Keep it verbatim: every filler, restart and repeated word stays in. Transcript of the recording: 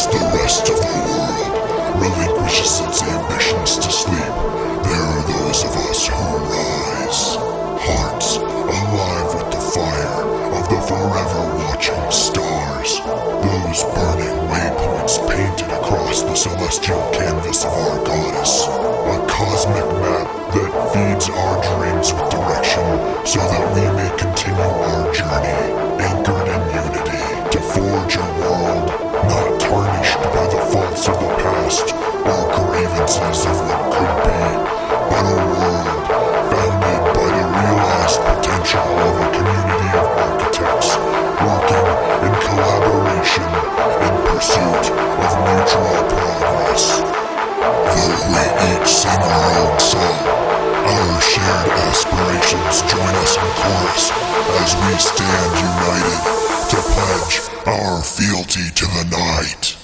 As the rest of the world relinquishes its ambitions to sleep, there are those of us who rise, hearts alive with the fire of the forever watching stars. Those burning waypoints painted across the celestial canvas of our goddess. A cosmic map that feeds our dreams with direction so that we may continue our journey, anchored in unity, to forge a world not tarnished by the faults of the past or grievances of what could be, but a world founded by the realized potential of a community of architects working in collaboration in pursuit of mutual progress. Though we each sing our own song, our shared aspirations join us in chorus as we stand united to pledge our fealty to the night.